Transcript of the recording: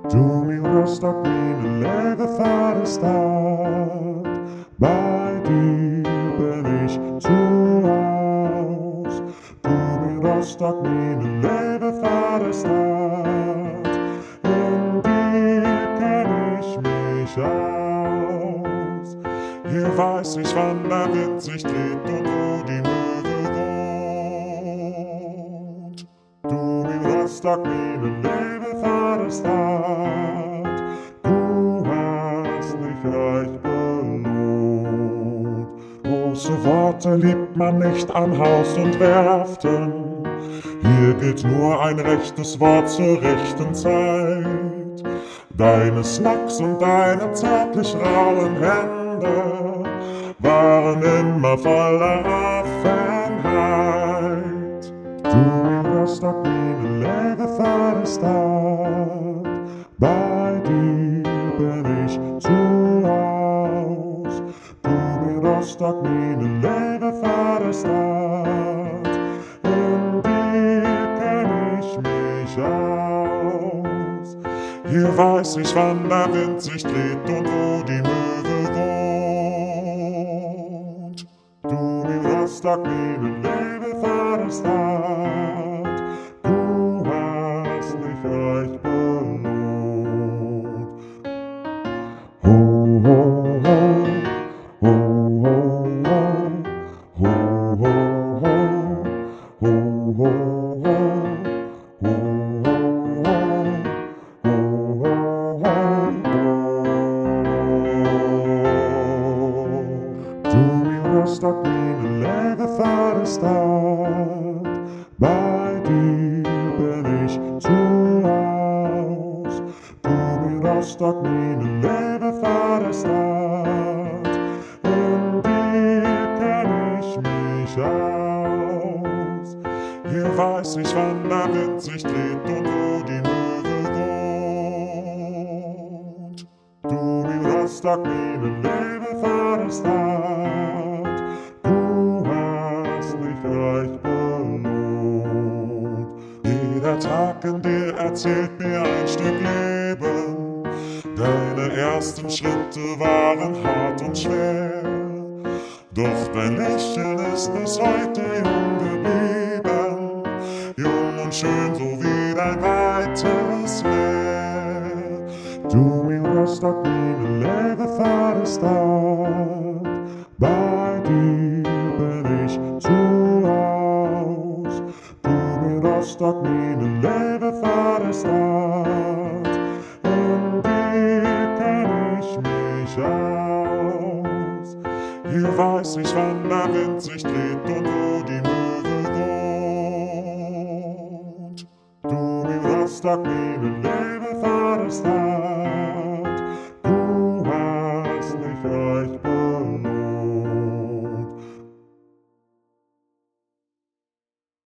Du min Rostock, min leere Vaterstadt, bei dir bin ich zu Haus. Du min Rostock, min leere Vaterstadt, in dir kenn ich mich aus. Hier weiß ich, wann der Wind sich dreht und wo die Möwe wohnt. Du min Rostock, min leere Vaterstadt, du hast mich reich belohnt. Große Worte liebt man nicht an Haus und Werften, hier gilt nur ein rechtes Wort zur rechten Zeit. Deine Snacks und deine zärtlich rauen Hände waren immer voller Offenheit. Du min Rostock, min leere Vaterstadt, bei dir bin ich zu Haus. Du min Rostock, min leere Vaterstadt, in dir kenn ich mich aus. Hier weiß ich, wann der Wind sich dreht und wo die Möwe wohnt. Du min Rostock, min leere Vaterstadt, du hast mich reich belohnt. Ho, ho, ho, ho, ho, ho, ho, ho, ho, ho, ho, ho, Du min Rostock, min leere Vaterstadt, bei dir bin ich zu Haus. Du min Rostock, min leere Vaterstadt, in dir kenn ich mich aus. Hier weiß ich, wann der Wind sich dreht und wo die Möwe wohnt. Du min Rostock, min leere Vaterstadt, du hast mich reich belohnt. Jeder Tag in dir erzählt mir ein Stück Leben. Deine ersten Schritte waren hart und schwer, doch dein Lächeln ist bis heute jung geblieben, jung und schön, so wie dein weites Meer. Du min Rostock, min leere Vaterstadt, bei dir bin ich zu Haus. Du min Rostock, min leere Vaterstadt, in dir kenn ich mich aus. Hier weiß ich, wann der Wind sich dreht und wo die Möwe wohnt. Du min Rostock, min leere Vaterstadt,